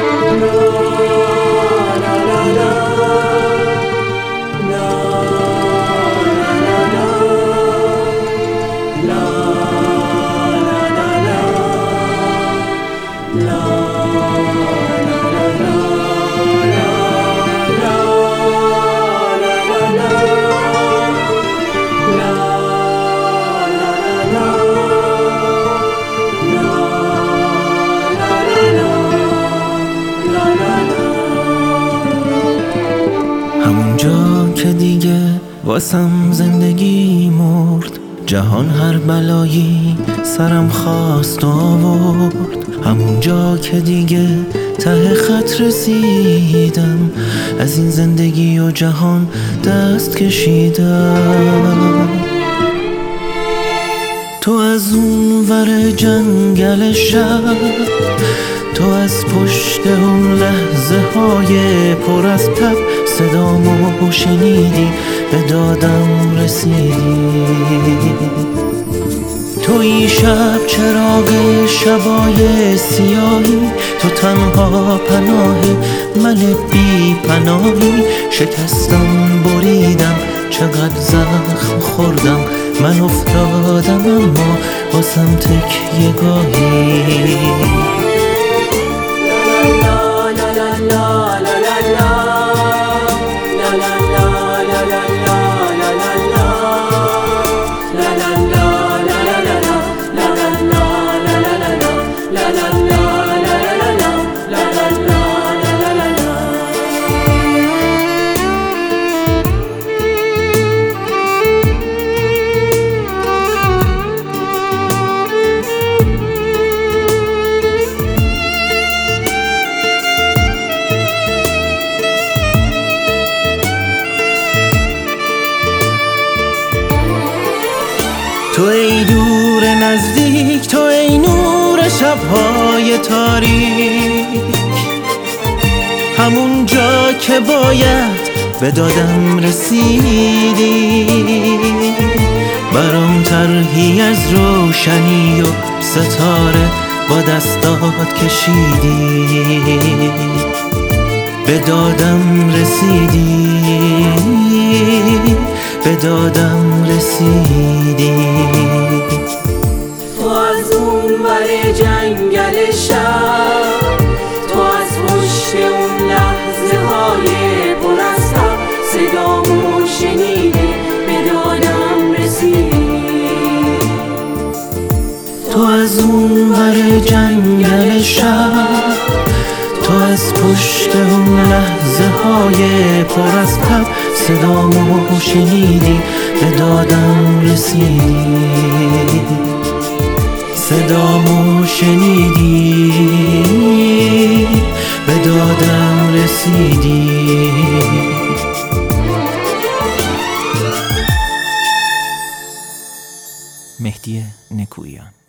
همونجا که دیگه واسم زندگی مرد، جهان هر بلایی سرم خواست آورد. همونجا که دیگه ته خط رسیدم، از این زندگی و جهان دست کشیدم. تو از اون ور جنگل شب، تو از پشت اون لحظه های پر از تب، صدامو شنیدی، به دادم رسیدی. توی شب چراغ شبای سیاهی، تو تنها پناهی، من بی پناهی. شکستم بریدم، چقدر زخم خوردم، من افتادم اما بازم تکیه گاهی. تو ای دور نزدیک، تو ای نور شبهای تاریک، همون جا که باید به دادم رسیدی. برام طرحی از روشنی و ستاره با دستات کشیدی، به دادم رسیدی، به دادم رسیدی. تو از اون ور جنگل شب، تو از پشت اون لحظه های پر از تب، صدامو شنیدی، به دادم رسیدی. تو از اون ور جنگل شب، تو از پشت اون لحظه های پر از تب، صدامو شنیدی، به دادم رسیدی. صدامو شنیدی، به دادم رسیدی. مهدی نکویان.